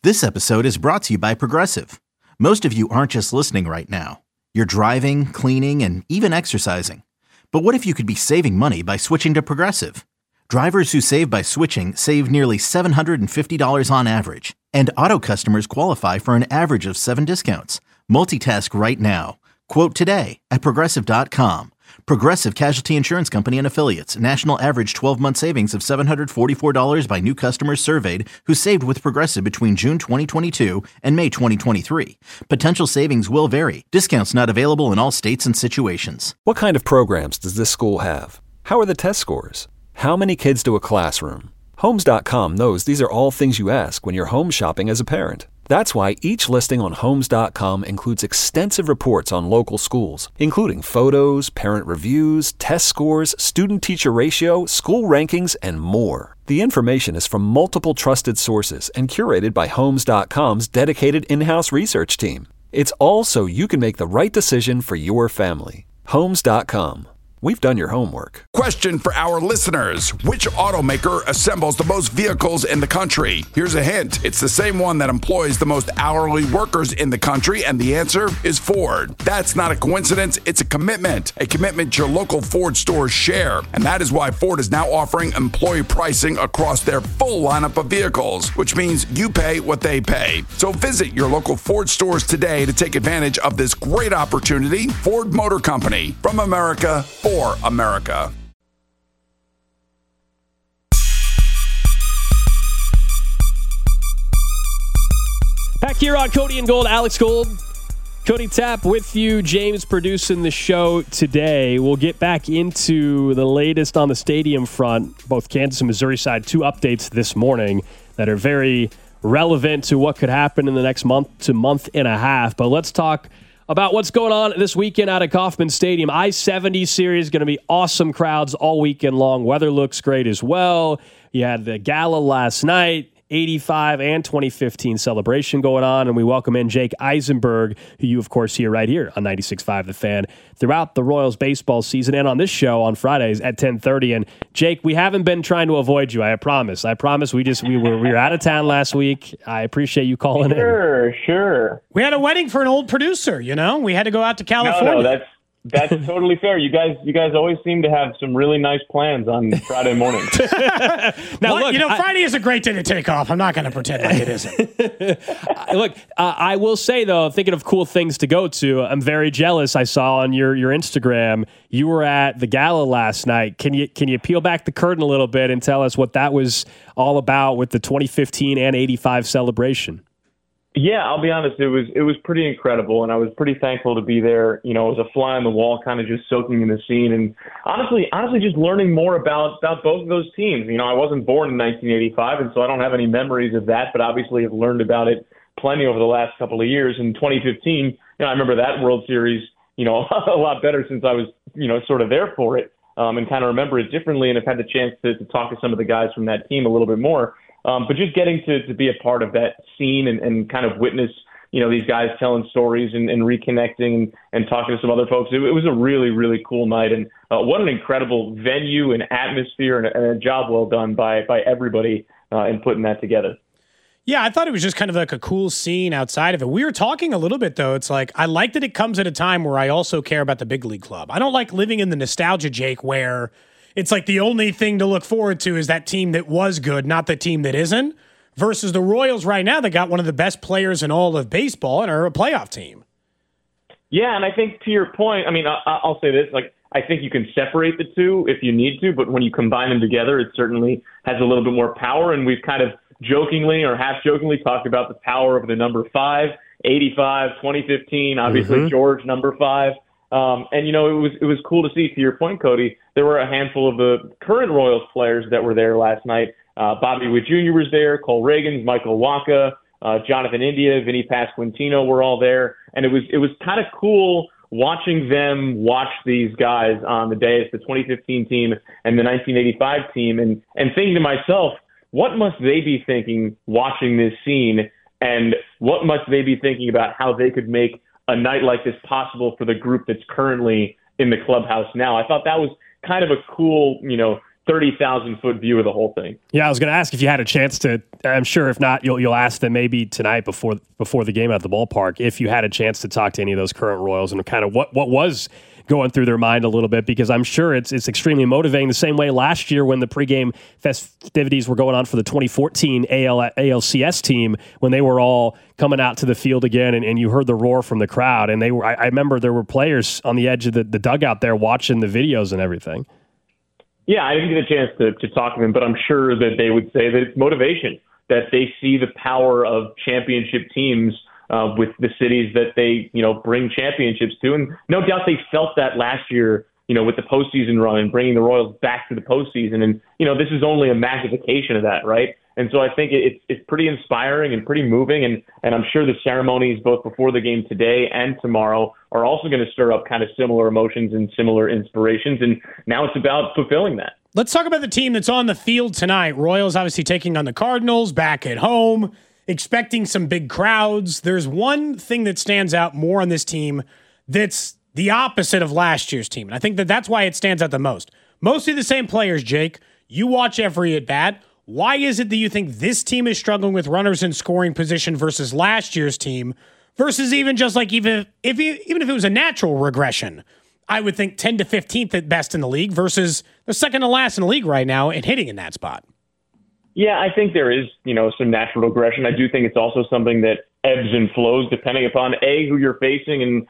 This episode is brought to you by Progressive. Most of you aren't just listening right now. You're driving, cleaning, and even exercising. But what if you could be saving money by switching to Progressive? Drivers who save by switching save nearly $750 on average. And auto customers qualify for an average of 7 discounts. Multitask right now. Quote today at Progressive.com. Progressive Casualty Insurance Company and Affiliates. National average 12-month savings of $744 by new customers surveyed who saved with Progressive between June 2022 and May 2023. Potential savings will vary. Discounts not available in all states and situations. What kind of programs does this school have? How are the test scores? How many kids do a classroom? Homes.com knows these are all things you ask when you're home shopping as a parent. That's why each listing on Homes.com includes extensive reports on local schools, including photos, parent reviews, test scores, student-teacher ratio, school rankings, and more. The information is from multiple trusted sources and curated by Homes.com's dedicated in-house research team. It's all so you can make the right decision for your family. Homes.com. We've done your homework. Question for our listeners. Which automaker assembles the most vehicles in the country? Here's a hint. It's the same one that employs the most hourly workers in the country, and the answer is Ford. That's not a coincidence. It's a commitment your local Ford stores share. And that is why Ford is now offering employee pricing across their full lineup of vehicles, which means you pay what they pay. So visit your local Ford stores today to take advantage of this great opportunity. Ford Motor Company, from America, for America. Back here on Cody and Gold, Alex Gold, Cody Tapp with you, James producing the show today. We'll get back into the latest on the stadium front, both Kansas and Missouri side. 2 updates this morning that are very relevant to what could happen in the next month to month and a half. But let's talk about what's going on this weekend out at Kauffman Stadium. I-70 series, going to be awesome crowds all weekend long. Weather looks great as well. You had the gala last night, 85 and 2015 celebration going on, and we welcome in Jake Eisenberg, who you, of course, hear right here on 96.5 The Fan throughout the Royals baseball season and on this show on Fridays at 10:30. And Jake, we haven't been trying to avoid you. I promise. We were out of town last week. I appreciate you calling in. Sure. We had a wedding for an old producer. We had to go out to California. No, that's totally fair. You guys always seem to have some really nice plans on Friday morning. Now, look, Friday is a great day to take off. I'm not going to pretend like it isn't. Look, I will say, though, thinking of cool things to go to, I'm very jealous. I saw on your Instagram, you were at the gala last night. Can you peel back the curtain a little bit and tell us what that was all about with the 2015 and 85 celebration? Yeah, I'll be honest. It was pretty incredible, and I was pretty thankful to be there. It was a fly on the wall, kind of just soaking in the scene, and honestly, just learning more about both of those teams. I wasn't born in 1985, and so I don't have any memories of that, but obviously have learned about it plenty over the last couple of years. In 2015, I remember that World Series, a lot better since I was, sort of there for it, and kind of remember it differently, and I've had the chance to talk to some of the guys from that team a little bit more. But just getting to be a part of that scene and kind of witness, these guys telling stories and reconnecting and talking to some other folks, it was a really, really cool night. And what an incredible venue and atmosphere and a job well done by everybody in putting that together. Yeah, I thought it was just kind of like a cool scene outside of it. We were talking a little bit, though. It's like, I like that it comes at a time where I also care about the big league club. I don't like living in the nostalgia, Jake, where it's like the only thing to look forward to is that team that was good, not the team that isn't, versus the Royals right now that got one of the best players in all of baseball and are a playoff team. Yeah, and I think to your point, I'll say this, I think you can separate the two if you need to, but when you combine them together, it certainly has a little bit more power, and we've kind of jokingly or half-jokingly talked about the power of the number 5, 85, 2015, obviously George, number 5. And it was cool to see, to your point, Cody, there were a handful of the current Royals players that were there last night. Bobby Witt Jr. was there, Cole Reagans, Michael Wacha, Jonathan India, Vinny Pasquantino were all there. And it was kind of cool watching them watch these guys on the day as the 2015 team and the 1985 team and thinking to myself, what must they be thinking watching this scene, and what must they be thinking about how they could make a night like this possible for the group that's currently in the clubhouse now? I thought that was kind of a cool, 30,000-foot view of the whole thing. Yeah, I was going to ask if you had a chance to. I'm sure if not, you'll ask them maybe tonight before the game at the ballpark. If you had a chance to talk to any of those current Royals and kind of what was going through their mind a little bit, because I'm sure it's extremely motivating. The same way last year when the pregame festivities were going on for the 2014 ALCS team, when they were all coming out to the field again, and you heard the roar from the crowd, and they were. I remember there were players on the edge of the dugout there watching the videos and everything. Yeah, I didn't get a chance to talk to them, but I'm sure that they would say that it's motivation, that they see the power of championship teams with the cities that they, bring championships to. And no doubt they felt that last year, with the postseason run and bringing the Royals back to the postseason. And, this is only a magnification of that, right? And so I think it's pretty inspiring and pretty moving. And I'm sure the ceremonies both before the game today and tomorrow are also going to stir up kind of similar emotions and similar inspirations. And now it's about fulfilling that. Let's talk about the team that's on the field tonight. Royals obviously taking on the Cardinals back at home, expecting some big crowds. There's one thing that stands out more on this team that's the opposite of last year's team. And I think that's why it stands out the most. Mostly the same players, Jake. You watch every at-bat. Why is it that you think this team is struggling with runners in scoring position versus last year's team versus even just like even if it was a natural regression? I would think 10 to 15th at best in the league versus the second to last in the league right now and hitting in that spot. Yeah, I think there is, some natural regression. I do think it's also something that ebbs and flows depending upon who you're facing and,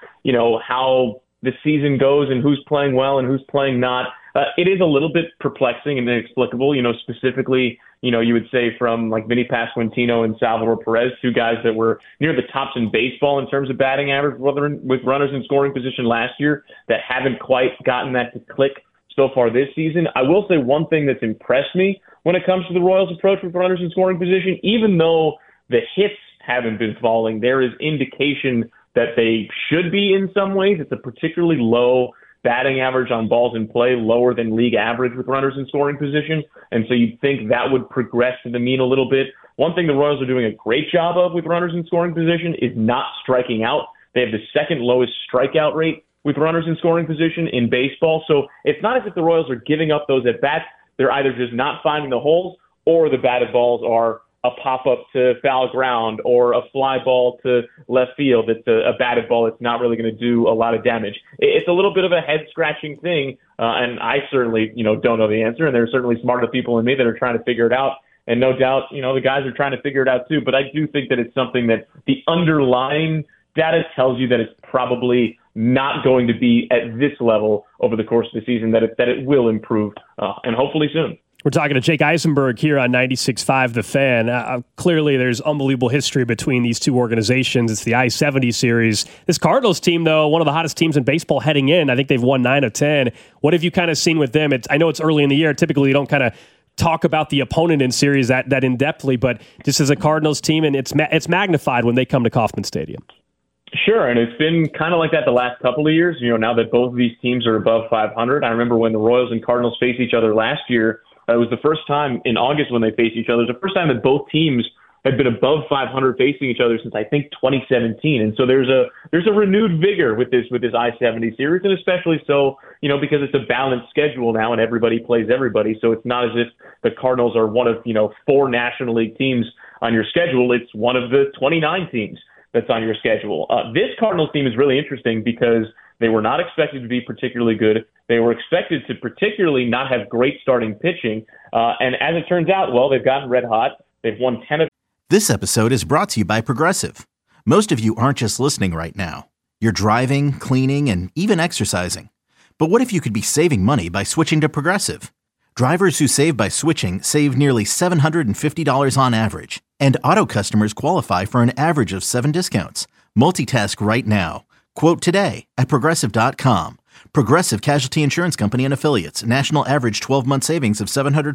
how the season goes and who's playing well and who's playing not. It is a little bit perplexing and inexplicable, specifically, you would say from like Vinny Pasquantino and Salvador Perez, two guys that were near the tops in baseball in terms of batting average with runners in scoring position last year that haven't quite gotten that to click so far this season. I will say one thing that's impressed me when it comes to the Royals' approach with runners in scoring position, even though the hits haven't been falling, there is indication that they should be in some ways. It's a particularly low batting average on balls in play, lower than league average with runners in scoring position. And so you'd think that would progress to the mean a little bit. One thing the Royals are doing a great job of with runners in scoring position is not striking out. They have the second lowest strikeout rate with runners in scoring position in baseball. So it's not as if the Royals are giving up those at-bats. They're either just not finding the holes or the batted balls are a pop-up to foul ground or a fly ball to left field. It's a batted ball that's not really going to do a lot of damage. It's a little bit of a head-scratching thing, and I certainly, don't know the answer, and there are certainly smarter people than me that are trying to figure it out. And no doubt, the guys are trying to figure it out too. But I do think that it's something that the underlying data tells you that it's probably not going to be at this level over the course of the season, that it will improve, and hopefully soon. We're talking to Jake Eisenberg here on 96.5 The Fan. Clearly, there's unbelievable history between these two organizations. It's the I-70 series. This Cardinals team, though, one of the hottest teams in baseball heading in. I think they've won 9 of 10. What have you kind of seen with them? I know it's early in the year. Typically, you don't kind of talk about the opponent in series that in-depthly, but just as a Cardinals team, and it's magnified when they come to Kauffman Stadium. Sure, and it's been kind of like that the last couple of years, now that both of these teams are above 500. I remember when the Royals and Cardinals faced each other last year. It was the first time in August when they faced each other. It was the first time that both teams had been above 500 facing each other since I think 2017. And so there's a renewed vigor with this I-70 series, and especially so, because it's a balanced schedule now and everybody plays everybody. So it's not as if the Cardinals are one of, 4 National League teams on your schedule. It's one of the 29 teams that's on your schedule. This Cardinals team is really interesting because they were not expected to be particularly good. They were expected to particularly not have great starting pitching. And as it turns out, they've gotten red hot. They've won 10 of. This episode is brought to you by Progressive. Most of you aren't just listening right now. You're driving, cleaning, and even exercising. But what if you could be saving money by switching to Progressive? Drivers who save by switching save nearly $750 on average. And auto customers qualify for an average of 7 discounts. Multitask right now. Quote today at Progressive.com. Progressive Casualty Insurance Company and Affiliates. National average 12-month savings of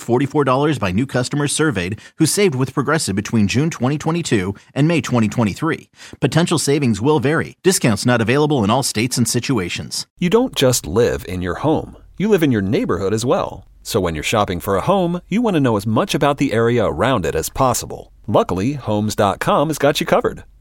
$744 by new customers surveyed who saved with Progressive between June 2022 and May 2023. Potential savings will vary. Discounts not available in all states and situations. You don't just live in your home. You live in your neighborhood as well. So when you're shopping for a home, you want to know as much about the area around it as possible. Luckily, Homes.com has got you covered.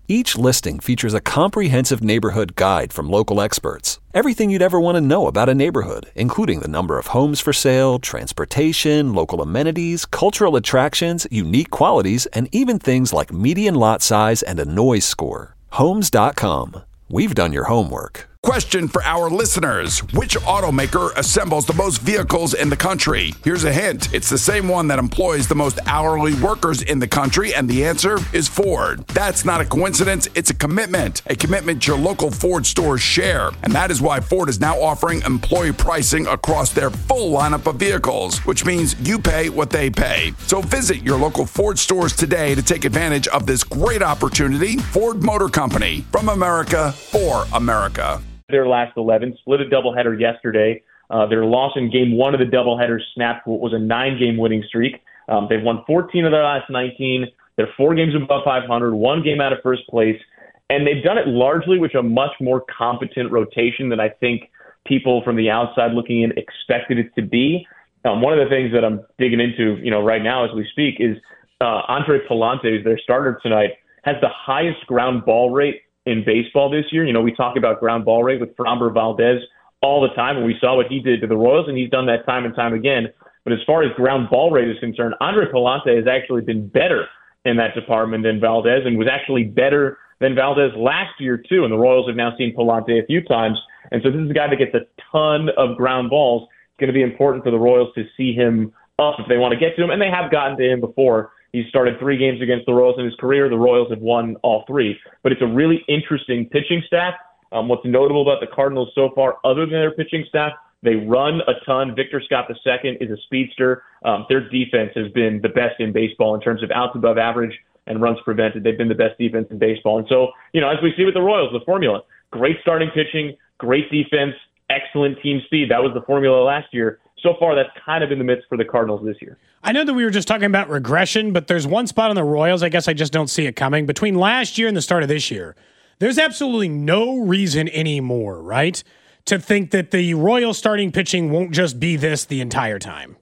Each listing features a comprehensive neighborhood guide from local experts. Everything you'd ever want to know about a neighborhood, including the number of homes for sale, transportation, local amenities, cultural attractions, unique qualities, and even things like median lot size and a noise score. Homes.com. We've done your homework. Question for our listeners. Which automaker assembles the most vehicles in the country? Here's a hint. It's the same one that employs the most hourly workers in the country, and the answer is Ford. That's not a coincidence. It's a commitment your local Ford stores share. And that is why Ford is now offering employee pricing across their full lineup of vehicles, which means you pay what they pay. So visit your local Ford stores today to take advantage of this great opportunity. Ford Motor Company, from America, for America. Their last 11, split a doubleheader yesterday. Their loss in game one of the doubleheader snapped what was a 9-game winning streak. They've won 14 of their last 19. They're 4 games above 500, 1 game out of first place. And they've done it largely with a much more competent rotation than I think people from the outside looking in expected it to be. One of the things that I'm digging into, right now as we speak is Andre Pallante, who's their starter tonight, has the highest ground ball rate in baseball this year. We talk about ground ball rate with Framber Valdez all the time, and we saw what he did to the Royals, and he's done that time and time again. But as far as ground ball rate is concerned, Andre Pallante has actually been better in that department than Valdez, and was actually better than Valdez last year, too. And the Royals have now seen Pallante a few times. And so this is a guy that gets a ton of ground balls. It's going to be important for the Royals to see him up if they want to get to him, and they have gotten to him before. He's started 3 games against the Royals in his career. The Royals have won all 3. But it's a really interesting pitching staff. What's notable about the Cardinals so far, other than their pitching staff, they run a ton. Victor Scott II is a speedster. Their defense has been the best in baseball in terms of outs above average and runs prevented. They've been the best defense in baseball. And so, as we see with the Royals, the formula, great starting pitching, great defense, excellent team speed. That was the formula last year. So far, that's kind of in the midst for the Cardinals this year. I know that we were just talking about regression, but there's one spot on the Royals, I guess I just don't see it coming. Between last year and the start of this year, there's absolutely no reason anymore, right, to think that the Royals starting pitching won't just be this the entire time.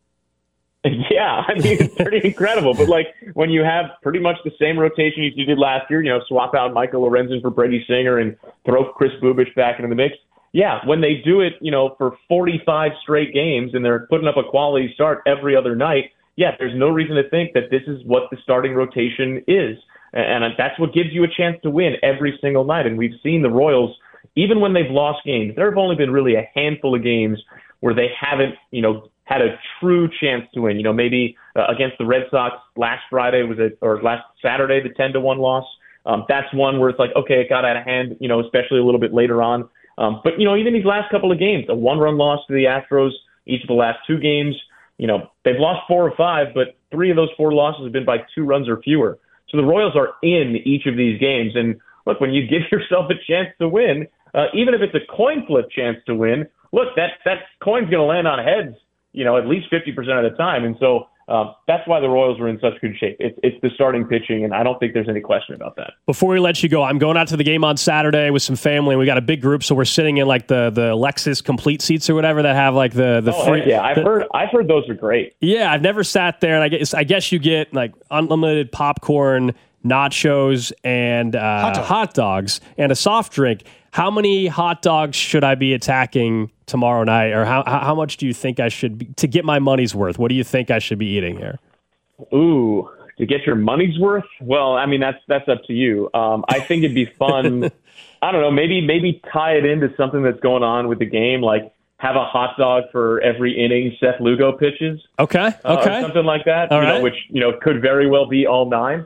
Yeah, it's pretty incredible. But, when you have pretty much the same rotation as you did last year, swap out Michael Lorenzen for Brady Singer and throw Chris Bubich back into the mix, yeah, when they do it, for 45 straight games and they're putting up a quality start every other night, yeah, there's no reason to think that this is what the starting rotation is. And that's what gives you a chance to win every single night. And we've seen the Royals, even when they've lost games, there have only been really a handful of games where they haven't, had a true chance to win. Maybe against the Red Sox last last Saturday, the 10-1 loss. That's one where it's like, okay, it got out of hand, especially a little bit later on. But, even these last couple of games, a 1-run loss to the Astros, each of the last 2 games, they've lost 4 or 5, but 3 of those 4 losses have been by 2 runs or fewer. So the Royals are in each of these games. And look, when you give yourself a chance to win, even if it's a coin flip chance to win, look, that coin's going to land on heads, at least 50% of the time. And so that's why the Royals are in such good shape. It's the starting pitching, and I don't think there's any question about that. Before we let you go, I'm going out to the game on Saturday with some family, and we got a big group, so we're sitting in the Lexus Complete seats or whatever that have the free. Yeah, I've heard those are great. Yeah, I've never sat there, and I guess you get unlimited popcorn, nachos, and hot dogs, and a soft drink. How many hot dogs should I be attacking tomorrow night, or how much do you think I should be, to get my money's worth? What do you think I should be eating here? Ooh, to get your money's worth? Well, I mean, that's up to you. I think it'd be fun. I don't know, maybe tie it into something that's going on with the game, like have a hot dog for every inning Seth Lugo pitches. Okay. Or something like that, which could very well be all 9.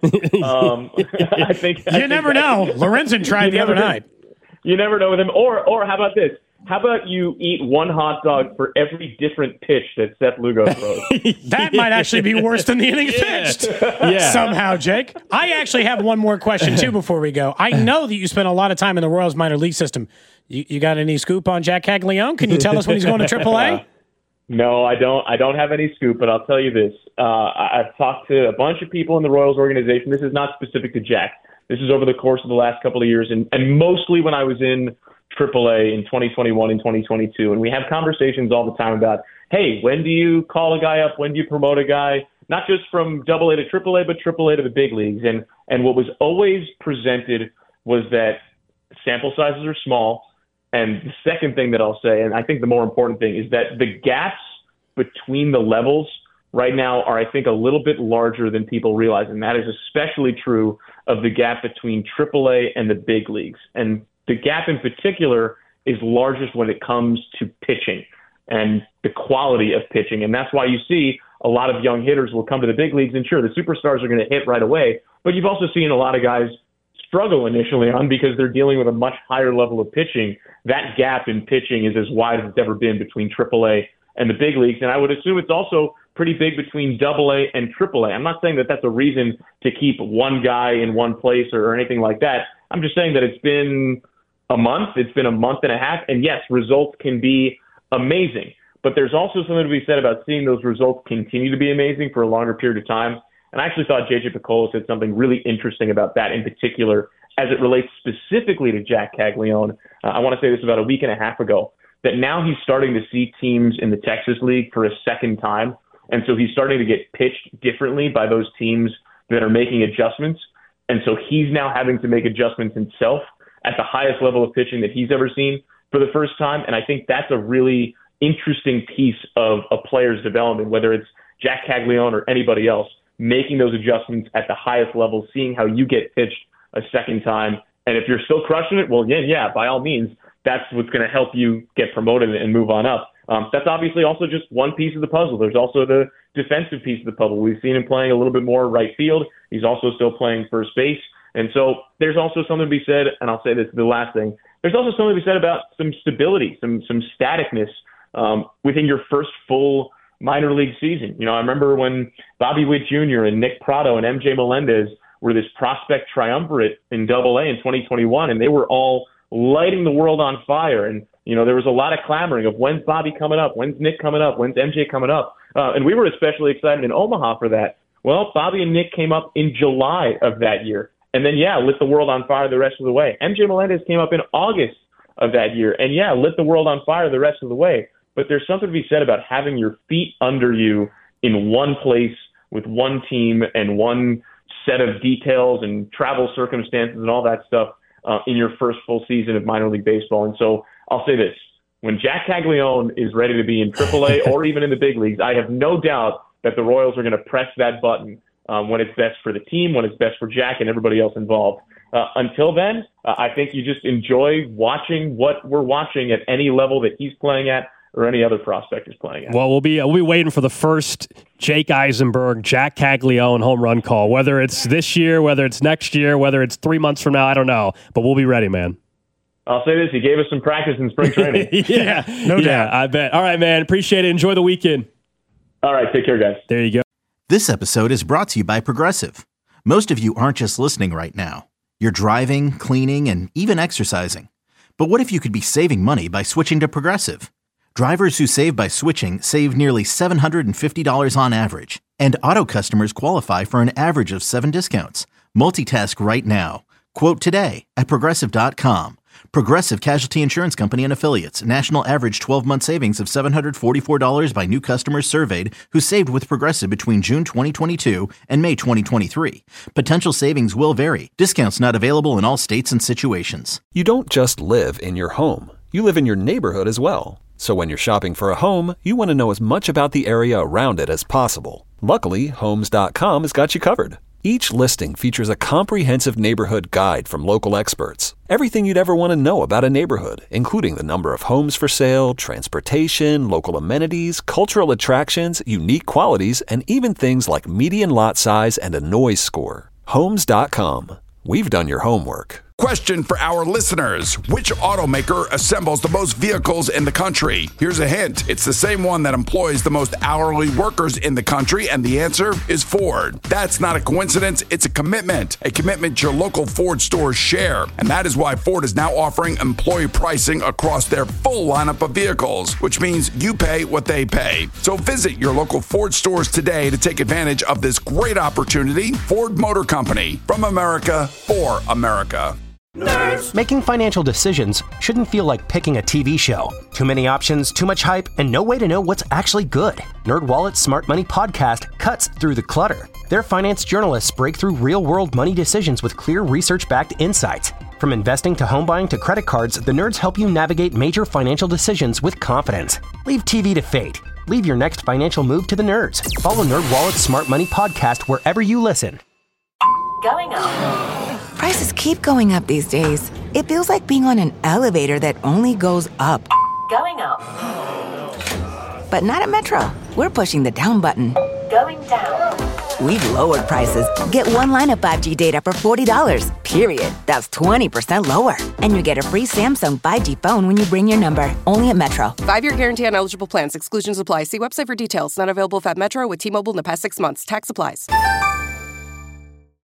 I think you never know. Lorenzen tried the other night. You never know with him. Or how about this? How about you eat 1 hot dog for every different pitch that Seth Lugo throws? That might actually be worse than the innings pitched. Somehow, Jake. I actually have one more question, too, before we go. I know that you spent a lot of time in the Royals minor league system. You got any scoop on Jack Caglione? Can you tell us when he's going to AAA? No, I don't. I don't have any scoop, but I'll tell you this. I've talked to a bunch of people in the Royals organization. This is not specific to Jack. This is over the course of the last couple of years, and mostly when I was in AAA in 2021 and 2022. And we have conversations all the time about, hey, when do you call a guy up? When do you promote a guy? not just from AA to AAA, but AAA to the big leagues. And what was always presented was that sample sizes are small. And the second thing that I'll say, and I think the more important thing, is that the gaps between the levels right now are, I think, a little bit larger than people realize. And that is especially true of the gap between AAA and the big leagues. And the gap in particular is largest when it comes to pitching and the quality of pitching. And that's why you see a lot of young hitters will come to the big leagues. And sure, the superstars are going to hit right away, but you've also seen a lot of guys struggle initially on because they're dealing with a much higher level of pitching. That gap in pitching is as wide as it's ever been between AAA and the big leagues. And I would assume it's also pretty big between AA and AAA. I'm not saying that that's a reason to keep one guy in one place or anything like that. I'm just saying that it's been a month. It's been a month and a half. And yes, results can be amazing. But there's also something to be said about seeing those results continue to be amazing for a longer period of time. And I actually thought J.J. Picollo said something really interesting about that in particular as it relates specifically to Jack Caglianone. I want to say this about a week and a half ago, that now he's starting to see teams in the Texas League for a second time. And so he's starting to get pitched differently by those teams that are making adjustments. And so he's now having to make adjustments himself at the highest level of pitching that he's ever seen for the first time. And I think that's a really interesting piece of a player's development, whether it's Jack Caglianone or anybody else, making those adjustments at the highest level, seeing how you get pitched a second time. And if you're still crushing it, well, again, yeah, by all means, that's what's going to help you get promoted and move on up. That's obviously also just one piece of the puzzle. There's also the defensive piece of the puzzle. We've seen him playing a little bit more right field. He's also still playing first base. And so there's also something to be said, and I'll say this, the last thing, there's also something to be said about some stability, some staticness within your first full minor league season. You know, I remember when Bobby Witt Jr. and Nick Pratto and MJ Melendez were this prospect triumvirate in AA in 2021, and they were all lighting the world on fire. And, you know, there was a lot of clamoring of when's Bobby coming up? When's Nick coming up? When's MJ coming up? And we were especially excited in Omaha for that. Well, Bobby and Nick came up in July of that year. And then, yeah, lit the world on fire the rest of the way. MJ Melendez came up in August of that year. And, yeah, lit the world on fire the rest of the way. But there's something to be said about having your feet under you in one place with one team and one set of details and travel circumstances and all that stuff in your first full season of minor league baseball. And so I'll say this. When Jack Caglianone is ready to be in AAA or even in the big leagues, I have no doubt that the Royals are going to press that button when it's best for the team, when it's best for Jack and everybody else involved. Until then, I think you just enjoy watching what we're watching at any level that he's playing at or any other prospect is playing at. Well, we'll be waiting for the first Jake Eisenberg, Jack Caglianone home run call, whether it's this year, whether it's next year, whether it's 3 months from now, I don't know. But we'll be ready, man. I'll say this. He gave us some practice in spring training. Yeah, no doubt. I bet. All right, man. Appreciate it. Enjoy the weekend. All right. Take care, guys. There you go. This episode is brought to you by Progressive. Most of you aren't just listening right now. You're driving, cleaning, and even exercising. But what if you could be saving money by switching to Progressive? Drivers who save by switching save nearly $750 on average. And auto customers qualify for an average of 7 discounts. Multitask right now. Quote today at Progressive.com. Progressive Casualty Insurance Company and Affiliates. National average 12-month savings of $744 by new customers surveyed who saved with Progressive between June 2022 and May 2023. Potential savings will vary. Discounts not available in all states and situations. You don't just live in your home. You live in your neighborhood as well. So when you're shopping for a home, you want to know as much about the area around it as possible. Luckily, Homes.com has got you covered. Each listing features a comprehensive neighborhood guide from local experts. Everything you'd ever want to know about a neighborhood, including the number of homes for sale, transportation, local amenities, cultural attractions, unique qualities, and even things like median lot size and a noise score. Homes.com. We've done your homework. Question for our listeners. Which automaker assembles the most vehicles in the country? Here's a hint. It's the same one that employs the most hourly workers in the country, and the answer is Ford. That's not a coincidence. It's a commitment your local Ford stores share. And that is why Ford is now offering employee pricing across their full lineup of vehicles, which means you pay what they pay. So visit your local Ford stores today to take advantage of this great opportunity. Ford Motor Company, from America for America. Making financial decisions shouldn't feel like picking a TV show. Too many options, too much hype, and no way to know what's actually good. NerdWallet's Smart Money Podcast cuts through the clutter. Their finance journalists break through real-world money decisions with clear research-backed insights. From investing to home buying to credit cards, the nerds help you navigate major financial decisions with confidence. Leave TV to fate. Leave your next financial move to the nerds. Follow NerdWallet's Smart Money Podcast wherever you listen. Going up. Prices keep going up these days. It feels like being on an elevator that only goes up. Going up. But not at Metro. We're pushing the down button. Going down. We've lowered prices. Get one line of 5G data for $40, period. That's 20% lower. And you get a free Samsung 5G phone when you bring your number. Only at Metro. 5-year guarantee on eligible plans. Exclusions apply. See website for details. Not available at Metro with T-Mobile in the past 6 months. Tax applies.